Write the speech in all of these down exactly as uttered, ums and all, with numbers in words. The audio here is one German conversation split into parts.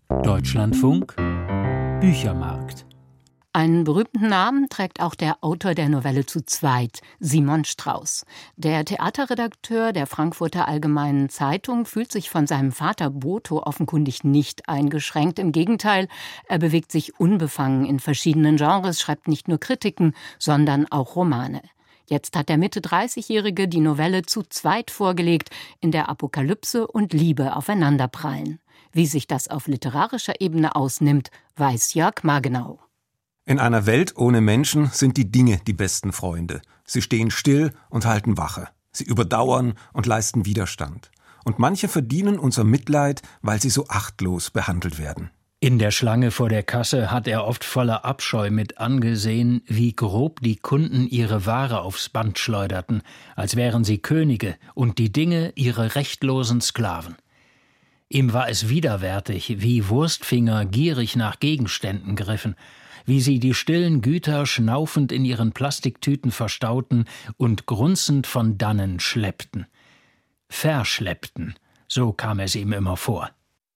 Deutschlandfunk Büchermarkt. Einen berühmten Namen trägt auch der Autor der Novelle Zu zweit, Simon Strauß. Der Theaterredakteur der Frankfurter Allgemeinen Zeitung fühlt sich von seinem Vater Boto offenkundig nicht eingeschränkt. Im Gegenteil, er bewegt sich unbefangen in verschiedenen Genres, schreibt nicht nur Kritiken, sondern auch Romane. Jetzt hat der Mitte dreißigjährige die Novelle Zu zweit vorgelegt, in der Apokalypse und Liebe aufeinanderprallen. Wie sich das auf literarischer Ebene ausnimmt, weiß Jörg Margenau. In einer Welt ohne Menschen sind die Dinge die besten Freunde. Sie stehen still und halten Wache. Sie überdauern und leisten Widerstand. Und manche verdienen unser Mitleid, weil sie so achtlos behandelt werden. In der Schlange vor der Kasse hat er oft voller Abscheu mit angesehen, wie grob die Kunden ihre Ware aufs Band schleuderten, als wären sie Könige und die Dinge ihre rechtlosen Sklaven. Ihm war es widerwärtig, wie Wurstfinger gierig nach Gegenständen griffen, wie sie die stillen Güter schnaufend in ihren Plastiktüten verstauten und grunzend von dannen schleppten. Verschleppten, so kam es ihm immer vor.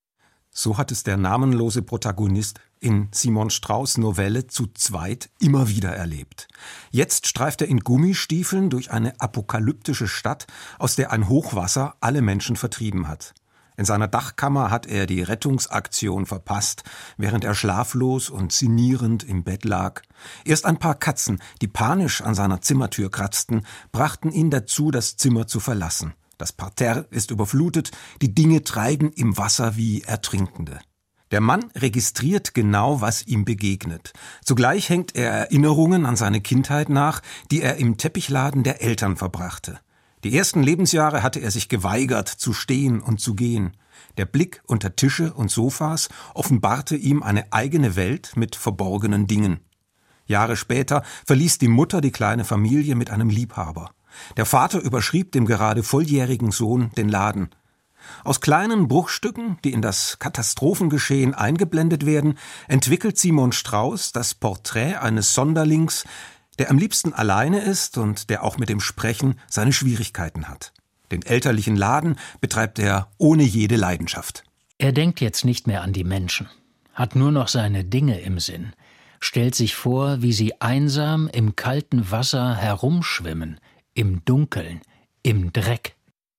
So hat es der namenlose Protagonist in Simon Strauß' Novelle Zu zweit immer wieder erlebt. Jetzt streift er in Gummistiefeln durch eine apokalyptische Stadt, aus der ein Hochwasser alle Menschen vertrieben hat. In seiner Dachkammer hat er die Rettungsaktion verpasst, während er schlaflos und sinnierend im Bett lag. Erst ein paar Katzen, die panisch an seiner Zimmertür kratzten, brachten ihn dazu, das Zimmer zu verlassen. Das Parterre ist überflutet, die Dinge treiben im Wasser wie Ertrinkende. Der Mann registriert genau, was ihm begegnet. Zugleich hängt er Erinnerungen an seine Kindheit nach, die er im Teppichladen der Eltern verbrachte. Die ersten Lebensjahre hatte er sich geweigert, zu stehen und zu gehen. Der Blick unter Tische und Sofas offenbarte ihm eine eigene Welt mit verborgenen Dingen. Jahre später verließ die Mutter die kleine Familie mit einem Liebhaber. Der Vater überschrieb dem gerade volljährigen Sohn den Laden. Aus kleinen Bruchstücken, die in das Katastrophengeschehen eingeblendet werden, entwickelt Simon Strauß das Porträt eines Sonderlings, der am liebsten alleine ist und der auch mit dem Sprechen seine Schwierigkeiten hat. Den elterlichen Laden betreibt er ohne jede Leidenschaft. Er denkt jetzt nicht mehr an die Menschen, hat nur noch seine Dinge im Sinn, stellt sich vor, wie sie einsam im kalten Wasser herumschwimmen, im Dunkeln, im Dreck.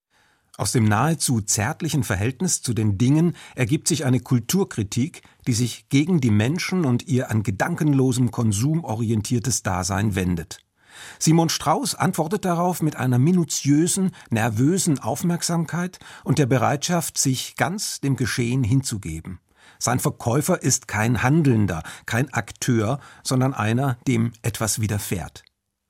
Aus dem nahezu zärtlichen Verhältnis zu den Dingen ergibt sich eine Kulturkritik, die sich gegen die Menschen und ihr an gedankenlosem Konsum orientiertes Dasein wendet. Simon Strauß antwortet darauf mit einer minutiösen, nervösen Aufmerksamkeit und der Bereitschaft, sich ganz dem Geschehen hinzugeben. Sein Verkäufer ist kein Handelnder, kein Akteur, sondern einer, dem etwas widerfährt.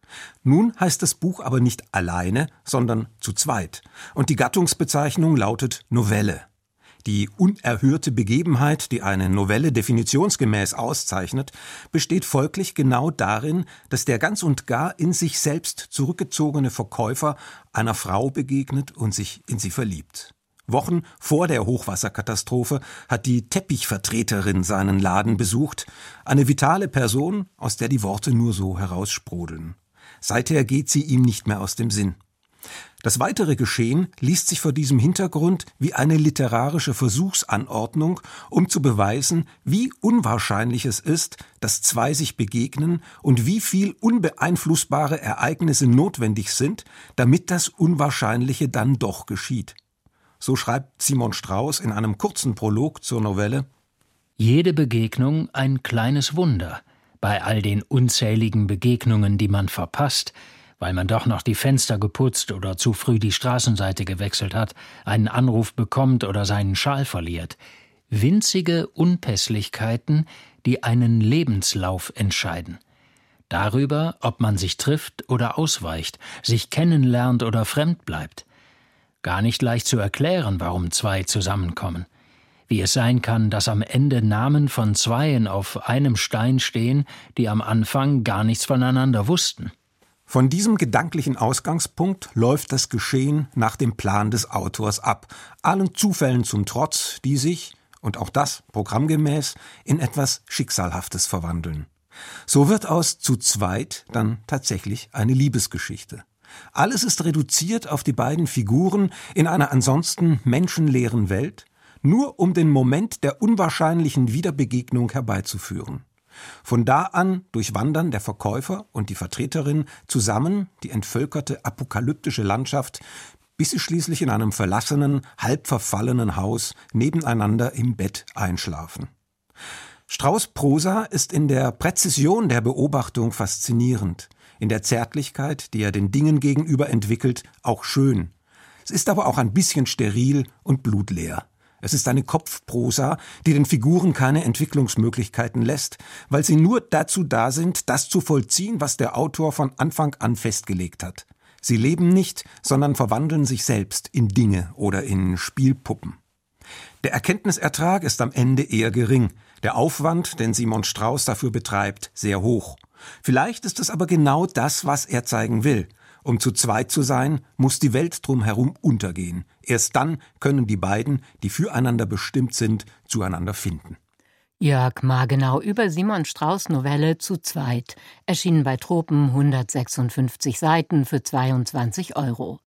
Nun heißt das Buch aber nicht alleine, sondern zu zweit. Und die Gattungsbezeichnung lautet Novelle. Die unerhörte Begebenheit, die eine Novelle definitionsgemäß auszeichnet, besteht folglich genau darin, dass der ganz und gar in sich selbst zurückgezogene Verkäufer einer Frau begegnet und sich in sie verliebt. Wochen vor der Hochwasserkatastrophe hat die Teppichvertreterin seinen Laden besucht, eine vitale Person, aus der die Worte nur so heraussprudeln. Seither geht sie ihm nicht mehr aus dem Sinn. Das weitere Geschehen liest sich vor diesem Hintergrund wie eine literarische Versuchsanordnung, um zu beweisen, wie unwahrscheinlich es ist, dass zwei sich begegnen und wie viel unbeeinflussbare Ereignisse notwendig sind, damit das Unwahrscheinliche dann doch geschieht. So schreibt Simon Strauß in einem kurzen Prolog zur Novelle: Jede Begegnung ein kleines Wunder. Bei all den unzähligen Begegnungen, die man verpasst, weil man doch noch die Fenster geputzt oder zu früh die Straßenseite gewechselt hat, einen Anruf bekommt oder seinen Schal verliert. Winzige Unpässlichkeiten, die einen Lebenslauf entscheiden. Darüber, ob man sich trifft oder ausweicht, sich kennenlernt oder fremd bleibt. Gar nicht leicht zu erklären, warum zwei zusammenkommen. Wie es sein kann, dass am Ende Namen von Zweien auf einem Stein stehen, die am Anfang gar nichts voneinander wussten. Von diesem gedanklichen Ausgangspunkt läuft das Geschehen nach dem Plan des Autors ab, allen Zufällen zum Trotz, die sich, und auch das programmgemäß, in etwas Schicksalhaftes verwandeln. So wird aus Zu zweit dann tatsächlich eine Liebesgeschichte. Alles ist reduziert auf die beiden Figuren in einer ansonsten menschenleeren Welt, nur um den Moment der unwahrscheinlichen Wiederbegegnung herbeizuführen. Von da an durchwandern der Verkäufer und die Vertreterin zusammen die entvölkerte apokalyptische Landschaft, bis sie schließlich in einem verlassenen, halb verfallenen Haus nebeneinander im Bett einschlafen. Strauß' Prosa ist in der Präzision der Beobachtung faszinierend, in der Zärtlichkeit, die er den Dingen gegenüber entwickelt, auch schön. Es ist aber auch ein bisschen steril und blutleer. Es ist eine Kopfprosa, die den Figuren keine Entwicklungsmöglichkeiten lässt, weil sie nur dazu da sind, das zu vollziehen, was der Autor von Anfang an festgelegt hat. Sie leben nicht, sondern verwandeln sich selbst in Dinge oder in Spielpuppen. Der Erkenntnisertrag ist am Ende eher gering, der Aufwand, den Simon Strauß dafür betreibt, sehr hoch. Vielleicht ist es aber genau das, was er zeigen will. Um zu zweit zu sein, muss die Welt drumherum untergehen. Erst dann können die beiden, die füreinander bestimmt sind, zueinander finden. Jörg Margenau über Simon Strauß' Novelle Zu zweit, erschienen bei Tropen, hundertsechsundfünfzig Seiten für zweiundzwanzig Euro.